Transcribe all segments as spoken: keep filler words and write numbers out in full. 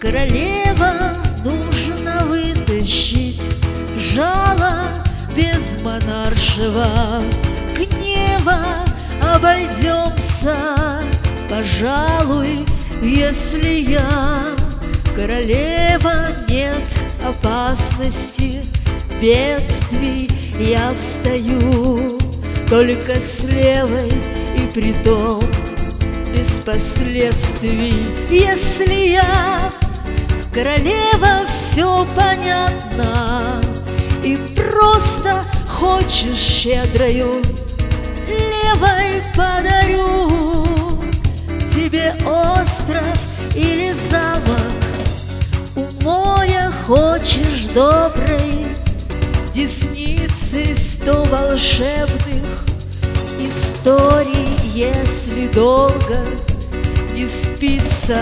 Королева, нужно вытащить жало без монаршего гнева. Обойдемся, пожалуй, если я королева. Нет опасности, бедствий, я встаю только с левой, и притом без последствий. Если я королева, все понятно, и просто хочешь щедрою левой подарю тебе остров или замок. У моря хочешь доброй десницы сто волшебных историй, если долго не спится.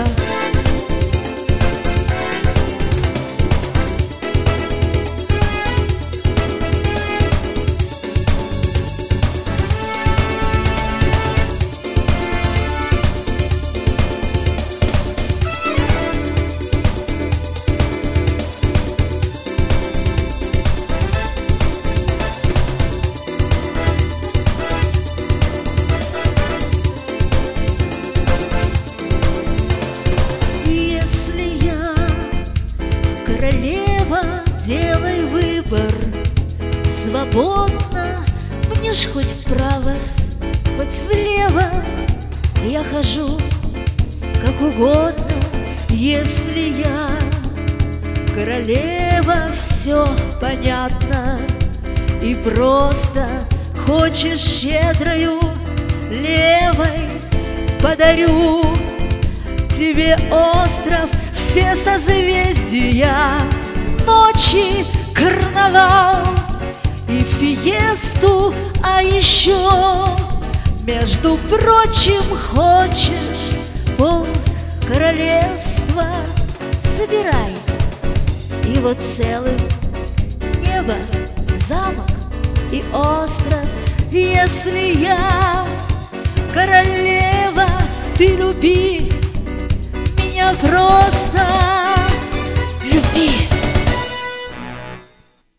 Королева, делай выбор свободно, мне ж хоть вправо, хоть влево. Я хожу как угодно, если я королева, все понятно, и просто хочешь щедрою левой подарю тебе остров, все созвездия, ночи, карнавал и фиесту. А еще, между прочим, хочешь пол королевства, забирай его целым, небо, замок и остров. Если я королева, ты люби меня просто.